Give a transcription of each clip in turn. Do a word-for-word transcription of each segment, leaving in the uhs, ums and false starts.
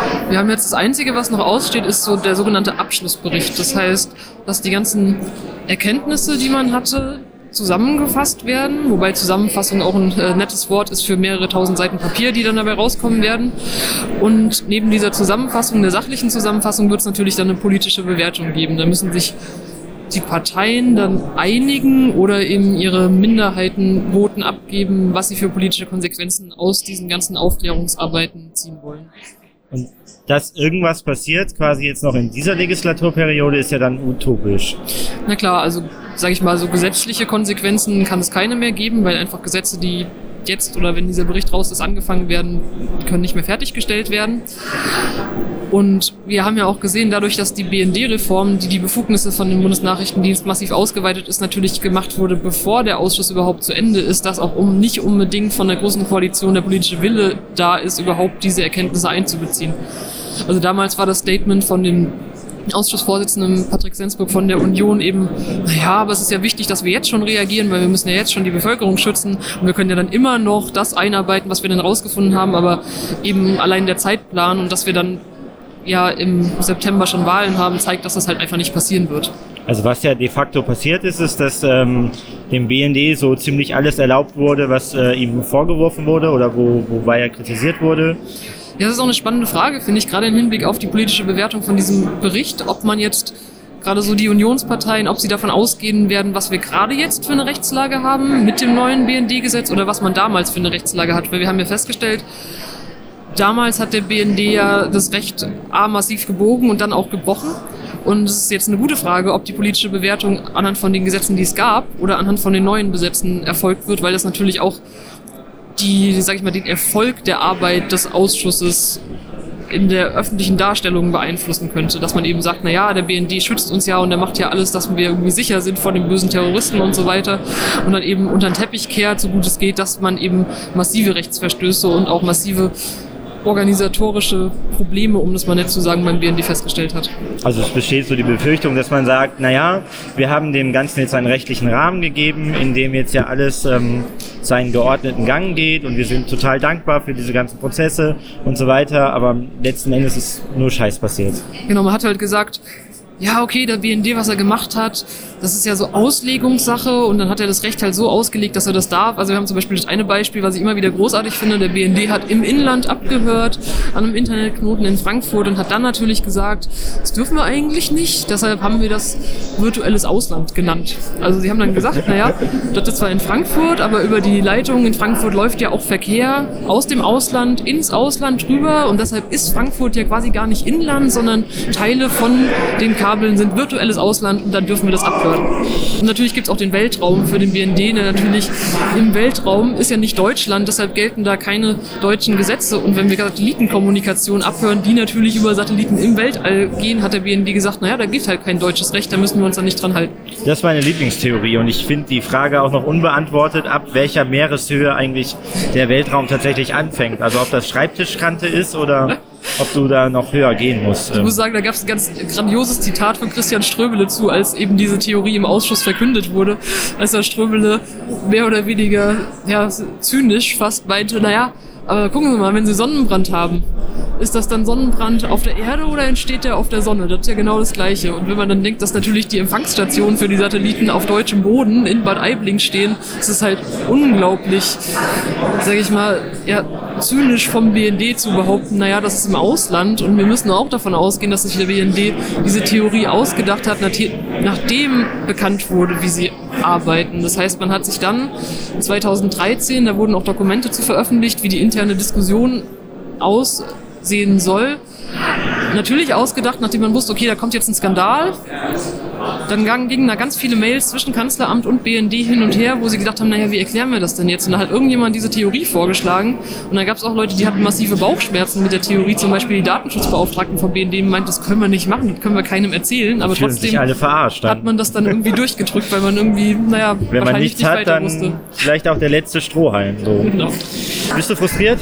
Wir haben jetzt das Einzige, was noch aussteht, ist so der sogenannte Abschlussbericht. Das heißt, dass die ganzen Erkenntnisse, die man hatte, zusammengefasst werden, wobei Zusammenfassung auch ein äh, nettes Wort ist für mehrere tausend Seiten Papier, die dann dabei rauskommen werden. Und neben dieser Zusammenfassung, der sachlichen Zusammenfassung, wird es natürlich dann eine politische Bewertung geben. Da müssen sich die Parteien dann einigen oder eben ihre Minderheitenvoten abgeben, was sie für politische Konsequenzen aus diesen ganzen Aufklärungsarbeiten ziehen wollen. Und dass irgendwas passiert, quasi jetzt noch in dieser Legislaturperiode, ist ja dann utopisch. Na klar, also sage ich mal, so gesetzliche Konsequenzen kann es keine mehr geben, weil einfach Gesetze, die jetzt oder wenn dieser Bericht raus ist, angefangen werden, können nicht mehr fertiggestellt werden. Und wir haben ja auch gesehen, dadurch, dass die B N D-Reform, die die Befugnisse von dem Bundesnachrichtendienst massiv ausgeweitet ist, natürlich gemacht wurde, bevor der Ausschuss überhaupt zu Ende ist, dass auch um nicht unbedingt von der Großen Koalition der politische Wille da ist, überhaupt diese Erkenntnisse einzubeziehen. Also damals war das Statement von dem Ausschussvorsitzenden Patrick Sensburg von der Union eben, naja, aber es ist ja wichtig, dass wir jetzt schon reagieren, weil wir müssen ja jetzt schon die Bevölkerung schützen und wir können ja dann immer noch das einarbeiten, was wir dann rausgefunden haben, aber eben allein der Zeitplan und dass wir dann ja im September schon Wahlen haben, zeigt, dass das halt einfach nicht passieren wird. Also was ja de facto passiert ist, ist, dass ähm, dem B N D so ziemlich alles erlaubt wurde, was äh, ihm vorgeworfen wurde oder wo, wobei er kritisiert wurde. Ja, das ist auch eine spannende Frage, finde ich, gerade im Hinblick auf die politische Bewertung von diesem Bericht, ob man jetzt gerade so die Unionsparteien, ob sie davon ausgehen werden, was wir gerade jetzt für eine Rechtslage haben mit dem neuen B N D-Gesetz oder was man damals für eine Rechtslage hat. Weil wir haben ja festgestellt, damals hat der B N D ja das Recht A massiv gebogen und dann auch gebrochen. Und es ist jetzt eine gute Frage, ob die politische Bewertung anhand von den Gesetzen, die es gab, oder anhand von den neuen Gesetzen erfolgt wird, weil das natürlich auch die, sag ich mal, den Erfolg der Arbeit des Ausschusses in der öffentlichen Darstellung beeinflussen könnte. Dass man eben sagt, na ja, der B N D schützt uns ja und der macht ja alles, dass wir irgendwie sicher sind vor den bösen Terroristen und so weiter. Und dann eben unter den Teppich kehrt, so gut es geht, dass man eben massive Rechtsverstöße und auch massive organisatorische Probleme, um das mal nett zu sagen, beim B N D festgestellt hat. Also es besteht so die Befürchtung, dass man sagt, naja, wir haben dem Ganzen jetzt einen rechtlichen Rahmen gegeben, in dem jetzt ja alles ähm, seinen geordneten Gang geht und wir sind total dankbar für diese ganzen Prozesse und so weiter, aber letzten Endes ist nur Scheiß passiert. Genau, man hat halt gesagt, ja, okay, der B N D, was er gemacht hat, das ist ja so Auslegungssache und dann hat er das Recht halt so ausgelegt, dass er das darf. Also wir haben zum Beispiel das eine Beispiel, was ich immer wieder großartig finde, der B N D hat im Inland abgehört, an einem Internetknoten in Frankfurt und hat dann natürlich gesagt, das dürfen wir eigentlich nicht, deshalb haben wir das virtuelles Ausland genannt. Also sie haben dann gesagt, naja, das ist zwar in Frankfurt, aber über die Leitung in Frankfurt läuft ja auch Verkehr aus dem Ausland ins Ausland rüber und deshalb ist Frankfurt ja quasi gar nicht Inland, sondern Teile von den Kabeln sind virtuelles Ausland und dann dürfen wir das abhören. Und natürlich gibt es auch den Weltraum für den B N D, der natürlich im Weltraum ist ja nicht Deutschland, deshalb gelten da keine deutschen Gesetze. Und wenn wir Satellitenkommunikation abhören, die natürlich über Satelliten im Weltall gehen, hat der B N D gesagt, naja, da gibt halt kein deutsches Recht, da müssen wir uns dann nicht dran halten. Das ist meine Lieblingstheorie und ich finde die Frage auch noch unbeantwortet, ab welcher Meereshöhe eigentlich der Weltraum tatsächlich anfängt. Also ob das Schreibtischkante ist oder ob du da noch höher gehen musst. Ich muss sagen, da gab es ein ganz grandioses Zitat von Christian Ströbele zu, als eben diese Theorie im Ausschuss verkündet wurde, als der Ströbele mehr oder weniger ja, zynisch fast meinte, naja, aber gucken Sie mal, wenn Sie Sonnenbrand haben, ist das dann Sonnenbrand auf der Erde oder entsteht der auf der Sonne? Das ist ja genau das Gleiche. Und wenn man dann denkt, dass natürlich die Empfangsstationen für die Satelliten auf deutschem Boden in Bad Aibling stehen, ist es halt unglaublich, sage ich mal, ja, zynisch vom B N D zu behaupten, naja, das ist im Ausland und wir müssen auch davon ausgehen, dass sich der B N D diese Theorie ausgedacht hat, nachdem bekannt wurde, wie sie arbeiten. Das heißt, man hat sich dann zweitausenddreizehn, da wurden auch Dokumente zu veröffentlicht, wie die interne Diskussion aussehen soll. Natürlich ausgedacht, nachdem man wusste, okay, da kommt jetzt ein Skandal. Dann gingen da ganz viele Mails zwischen Kanzleramt und B N D hin und her, wo sie gedacht haben, naja, wie erklären wir das denn jetzt? Und da hat irgendjemand diese Theorie vorgeschlagen. Und dann gab es auch Leute, die hatten massive Bauchschmerzen mit der Theorie. Zum Beispiel die Datenschutzbeauftragten von B N D meint, das können wir nicht machen, das können wir keinem erzählen. Aber trotzdem alle verarscht, hat man das dann irgendwie durchgedrückt, weil man irgendwie, naja, wenn man nichts nicht hat, weiter dann wusste. Vielleicht auch der letzte Strohhalm. So. Genau. Bist du frustriert?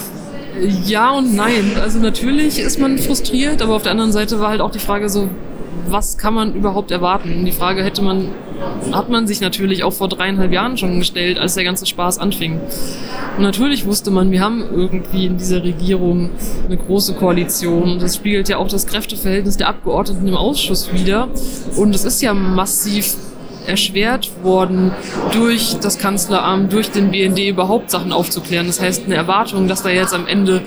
Ja und nein. Also natürlich ist man frustriert, aber auf der anderen Seite war halt auch die Frage so, was kann man überhaupt erwarten? Und die Frage hätte man, hat man sich natürlich auch vor dreieinhalb Jahren schon gestellt, als der ganze Spaß anfing. Und natürlich wusste man, wir haben irgendwie in dieser Regierung eine große Koalition. Das spiegelt ja auch das Kräfteverhältnis der Abgeordneten im Ausschuss wider. Und es ist ja massiv erschwert worden, durch das Kanzleramt, durch den B N D überhaupt Sachen aufzuklären. Das heißt, eine Erwartung, dass da jetzt am Ende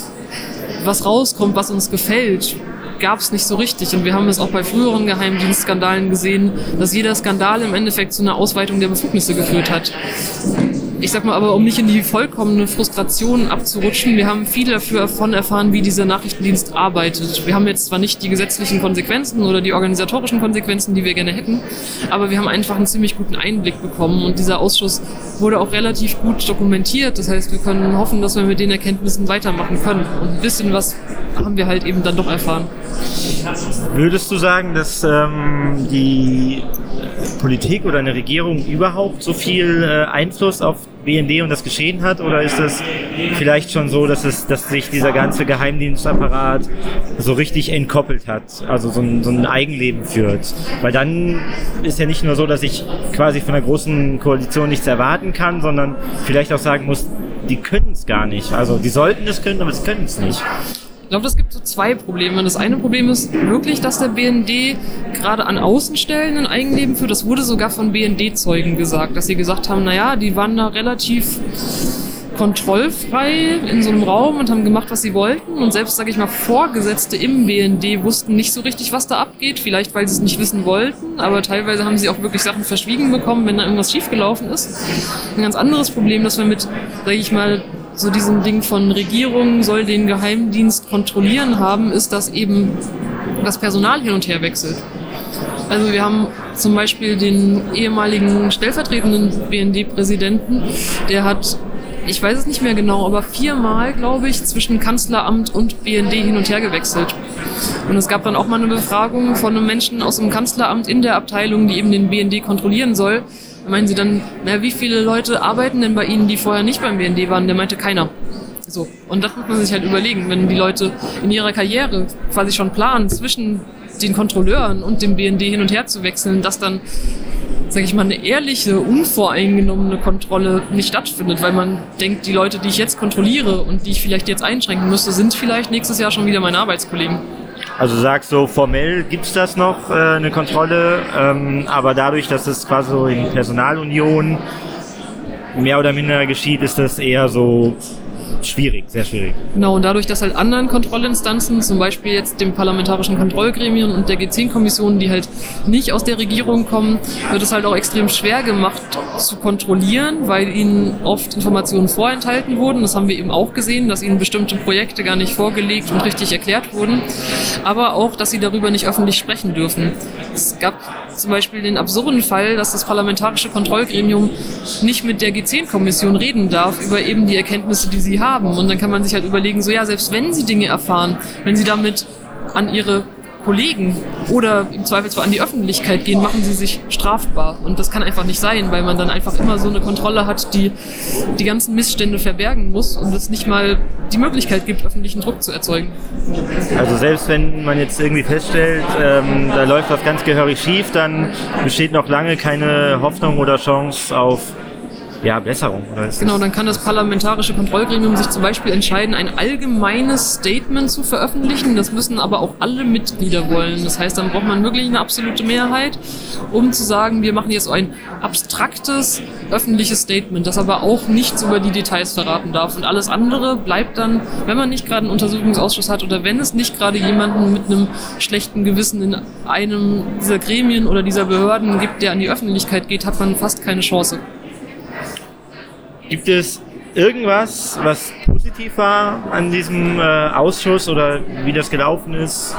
was rauskommt, was uns gefällt, gab es nicht so richtig. Und wir haben es auch bei früheren Geheimdienstskandalen gesehen, dass jeder Skandal im Endeffekt zu einer Ausweitung der Befugnisse geführt hat. Ich sag mal aber, um nicht in die vollkommene Frustration abzurutschen, wir haben viel davon erfahren, wie dieser Nachrichtendienst arbeitet. Wir haben jetzt zwar nicht die gesetzlichen Konsequenzen oder die organisatorischen Konsequenzen, die wir gerne hätten, aber wir haben einfach einen ziemlich guten Einblick bekommen und dieser Ausschuss wurde auch relativ gut dokumentiert. Das heißt, wir können hoffen, dass wir mit den Erkenntnissen weitermachen können. Und ein bisschen was haben wir halt eben dann doch erfahren. Würdest du sagen, dass ähm, die Politik oder eine Regierung überhaupt so viel äh, Einfluss auf B N D und das Geschehen hat? Oder ist es vielleicht schon so, dass es, dass sich dieser ganze Geheimdienstapparat so richtig entkoppelt hat, also so ein, so ein Eigenleben führt? Weil dann ist ja nicht nur so, dass ich quasi von einer großen Koalition nichts erwarten kann, sondern vielleicht auch sagen muss, die können es gar nicht. Also die sollten es können, aber sie können es nicht. Ich glaube, es gibt so zwei Probleme. Das eine Problem ist wirklich, dass der B N D gerade an Außenstellen ein Eigenleben führt. Das wurde sogar von B N D-Zeugen gesagt, dass sie gesagt haben, naja, die waren da relativ kontrollfrei in so einem Raum und haben gemacht, was sie wollten. Und selbst, sage ich mal, Vorgesetzte im B N D wussten nicht so richtig, was da abgeht. Vielleicht, weil sie es nicht wissen wollten, aber teilweise haben sie auch wirklich Sachen verschwiegen bekommen, wenn da irgendwas schiefgelaufen ist. Ein ganz anderes Problem, dass wir mit, sage ich mal, so diesem Ding von Regierung soll den Geheimdienst kontrollieren haben, ist, dass eben das Personal hin und her wechselt. Also wir haben zum Beispiel den ehemaligen stellvertretenden B N D-Präsidenten, der hat, ich weiß es nicht mehr genau, aber viermal, glaube ich, zwischen Kanzleramt und B N D hin und her gewechselt. Und es gab dann auch mal eine Befragung von einem Menschen aus dem Kanzleramt in der Abteilung, die eben den B N D kontrollieren soll. Da meinen sie dann, na, wie viele Leute arbeiten denn bei Ihnen, die vorher nicht beim B N D waren? Der meinte, keiner. So. Und das muss man sich halt überlegen, wenn die Leute in ihrer Karriere quasi schon planen, zwischen den Kontrolleuren und dem B N D hin und her zu wechseln, dass dann, sage ich mal, eine ehrliche, unvoreingenommene Kontrolle nicht stattfindet, weil man denkt, die Leute, die ich jetzt kontrolliere und die ich vielleicht jetzt einschränken müsste, sind vielleicht nächstes Jahr schon wieder meine Arbeitskollegen. Also du sagst so, formell gibt's das noch, äh, eine Kontrolle, ähm, aber dadurch, dass es quasi so in Personalunion mehr oder minder geschieht, ist das eher so schwierig, sehr schwierig. Genau, und dadurch, dass halt anderen Kontrollinstanzen, zum Beispiel jetzt dem Parlamentarischen Kontrollgremium und der G zehn Kommission, die halt nicht aus der Regierung kommen, wird es halt auch extrem schwer gemacht zu kontrollieren, weil ihnen oft Informationen vorenthalten wurden. Das haben wir eben auch gesehen, dass ihnen bestimmte Projekte gar nicht vorgelegt und richtig erklärt wurden, aber auch, dass sie darüber nicht öffentlich sprechen dürfen. Es gab zum Beispiel den absurden Fall, dass das Parlamentarische Kontrollgremium nicht mit der G zehn Kommission reden darf über eben die Erkenntnisse, die sie haben. Und dann kann man sich halt überlegen, so ja, selbst wenn sie Dinge erfahren, wenn sie damit an ihre Kollegen oder im Zweifelsfall an die Öffentlichkeit gehen, machen sie sich strafbar. Und das kann einfach nicht sein, weil man dann einfach immer so eine Kontrolle hat, die die ganzen Missstände verbergen muss und es nicht mal die Möglichkeit gibt, öffentlichen Druck zu erzeugen. Also selbst wenn man jetzt irgendwie feststellt, ähm, da läuft was ganz gehörig schief, dann besteht noch lange keine Hoffnung oder Chance auf ja, Besserung. Oder ist genau, dann kann das Parlamentarische Kontrollgremium sich zum Beispiel entscheiden, ein allgemeines Statement zu veröffentlichen. Das müssen aber auch alle Mitglieder wollen. Das heißt, dann braucht man wirklich eine absolute Mehrheit, um zu sagen, wir machen jetzt so ein abstraktes, öffentliches Statement, das aber auch nichts über die Details verraten darf. Und alles andere bleibt dann, wenn man nicht gerade einen Untersuchungsausschuss hat oder wenn es nicht gerade jemanden mit einem schlechten Gewissen in einem dieser Gremien oder dieser Behörden gibt, der an die Öffentlichkeit geht, hat man fast keine Chance. Gibt es irgendwas, was positiv war an diesem äh, Ausschuss oder wie das gelaufen ist?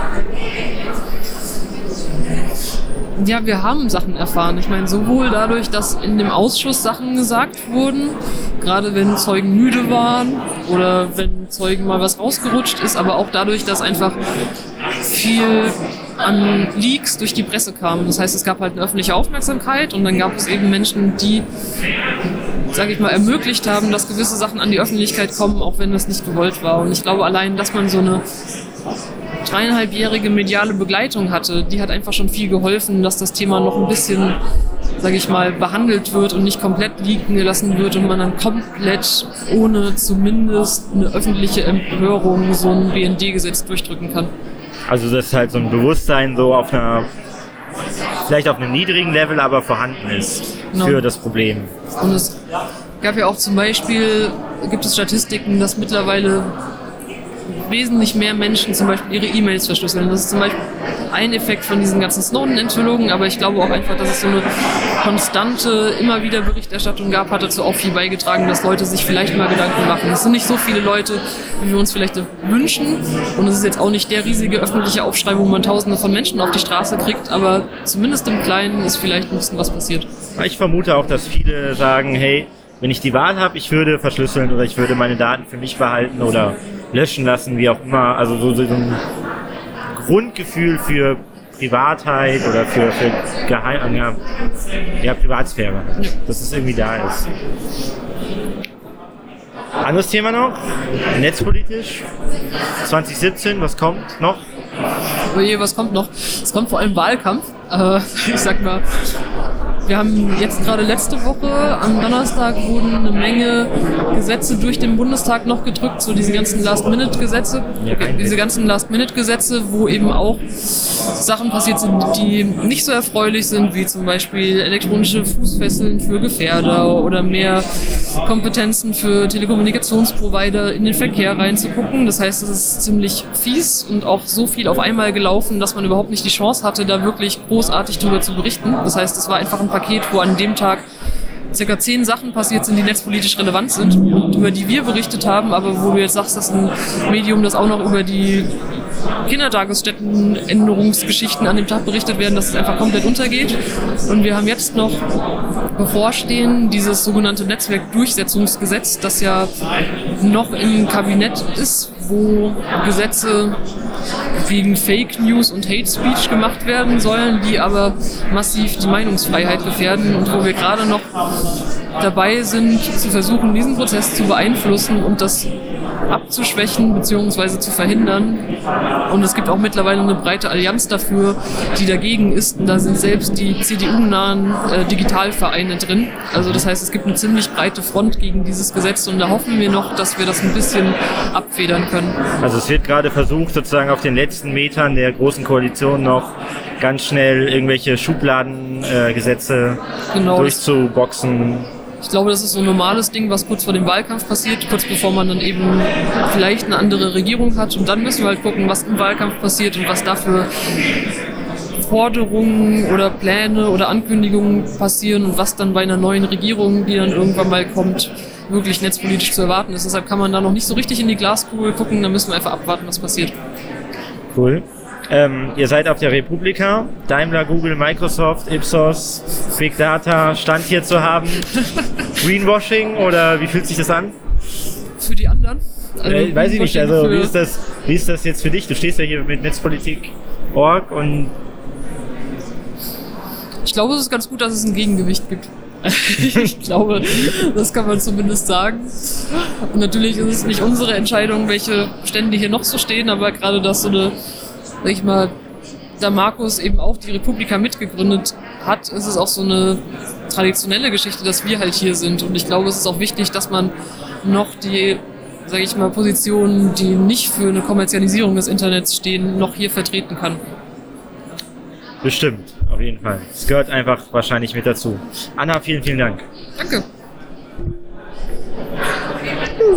Ja, wir haben Sachen erfahren. Ich meine, sowohl dadurch, dass in dem Ausschuss Sachen gesagt wurden, gerade wenn Zeugen müde waren oder wenn Zeugen mal was rausgerutscht ist, aber auch dadurch, dass einfach viel an Leaks durch die Presse kam. Das heißt, es gab halt eine öffentliche Aufmerksamkeit und dann gab es eben Menschen, die, sage ich mal, ermöglicht haben, dass gewisse Sachen an die Öffentlichkeit kommen, auch wenn das nicht gewollt war. Und ich glaube allein, dass man so eine dreieinhalbjährige mediale Begleitung hatte, die hat einfach schon viel geholfen, dass das Thema noch ein bisschen, sage ich mal, behandelt wird und nicht komplett liegen gelassen wird und man dann komplett ohne zumindest eine öffentliche Empörung so ein B N D-Gesetz durchdrücken kann. Also dass halt so ein Bewusstsein so auf einer, vielleicht auf einem niedrigen Level, aber vorhanden ist Genau. für das Problem. Und es gab ja auch zum Beispiel, gibt es Statistiken, dass mittlerweile wesentlich mehr Menschen zum Beispiel ihre E-Mails verschlüsseln. Das ist zum Beispiel ein Effekt von diesen ganzen Snowden-Enthüllungen, aber ich glaube auch einfach, dass es so eine konstante, immer wieder Berichterstattung gab, hat dazu auch viel beigetragen, dass Leute sich vielleicht mal Gedanken machen. Es sind nicht so viele Leute, wie wir uns vielleicht wünschen, und es ist jetzt auch nicht der riesige öffentliche Aufschrei, wo man Tausende von Menschen auf die Straße kriegt, aber zumindest im Kleinen ist vielleicht ein bisschen was passiert. Ich vermute auch, dass viele sagen, hey, wenn ich die Wahl habe, ich würde verschlüsseln oder ich würde meine Daten für mich behalten oder löschen lassen, wie auch immer. Also so, so ein Grundgefühl für Privatheit oder für, für Geheim, ja, ja, Privatsphäre, dass es irgendwie da ist. Anderes Thema noch, netzpolitisch, zwanzig siebzehn, was kommt noch? Oje, was kommt noch? Es kommt vor allem Wahlkampf. Äh, ich sag mal, wir haben jetzt gerade letzte Woche, am Donnerstag, wurden eine Menge Gesetze durch den Bundestag noch gedrückt, so diese ganzen Last-Minute-Gesetze, diese ganzen Last-Minute-Gesetze, wo eben auch Sachen passiert sind, die nicht so erfreulich sind, wie zum Beispiel elektronische Fußfesseln für Gefährder oder mehr Kompetenzen für Telekommunikationsprovider in den Verkehr reinzugucken. Das heißt, es ist ziemlich fies und auch so viel auf einmal gelaufen, dass man überhaupt nicht die Chance hatte, da wirklich großartig drüber zu berichten. Das heißt, es war einfach ein Paket, wo an dem Tag circa zehn Sachen passiert sind, die netzpolitisch relevant sind und über die wir berichtet haben, aber wo du jetzt sagst, dass ein Medium, das auch noch über die Kindertagesstättenänderungsgeschichten an dem Tag berichtet werden, dass es einfach komplett untergeht. Und wir haben jetzt noch bevorstehen dieses sogenannte Netzwerkdurchsetzungsgesetz, das ja noch im Kabinett ist, wo Gesetze gegen Fake News und Hate Speech gemacht werden sollen, die aber massiv die Meinungsfreiheit gefährden und wo wir gerade noch dabei sind, zu versuchen, diesen Prozess zu beeinflussen und das abzuschwächen bzw. zu verhindern. Und es gibt auch mittlerweile eine breite Allianz dafür, die dagegen ist. Und da sind selbst die C D U-nahen äh, Digitalvereine drin. Also das heißt, es gibt eine ziemlich breite Front gegen dieses Gesetz und da hoffen wir noch, dass wir das ein bisschen abfedern können. Also es wird gerade versucht, sozusagen auf den letzten Metern der Großen Koalition noch ganz schnell irgendwelche Schubladengesetze äh, genau. durchzuboxen. Ich glaube, das ist so ein normales Ding, was kurz vor dem Wahlkampf passiert, kurz bevor man dann eben vielleicht eine andere Regierung hat. Und dann müssen wir halt gucken, was im Wahlkampf passiert und was dafür Forderungen oder Pläne oder Ankündigungen passieren und was dann bei einer neuen Regierung, die dann irgendwann mal kommt, wirklich netzpolitisch zu erwarten ist. Deshalb kann man da noch nicht so richtig in die Glaskugel gucken, da müssen wir einfach abwarten, was passiert. Cool. Ähm, ihr seid auf der Republika, Daimler, Google, Microsoft, Ipsos, Big Data, Stand hier zu haben. Greenwashing oder wie fühlt sich das an? Für die anderen? Also äh, weiß ich nicht, also wie ist, das, wie ist das jetzt für dich? Du stehst ja hier mit Netzpolitik Punkt org und... Ich glaube, es ist ganz gut, dass es ein Gegengewicht gibt. Ich glaube, das kann man zumindest sagen. Und natürlich ist es nicht unsere Entscheidung, welche Stände hier noch so stehen, aber gerade dass so eine, sag ich mal, da Markus eben auch die Republika mitgegründet hat, ist es auch so eine traditionelle Geschichte, dass wir halt hier sind. Und ich glaube, es ist auch wichtig, dass man noch die, sag ich mal, Positionen, die nicht für eine Kommerzialisierung des Internets stehen, noch hier vertreten kann. Bestimmt, auf jeden Fall. Es gehört einfach wahrscheinlich mit dazu. Anna, vielen, vielen Dank. Danke.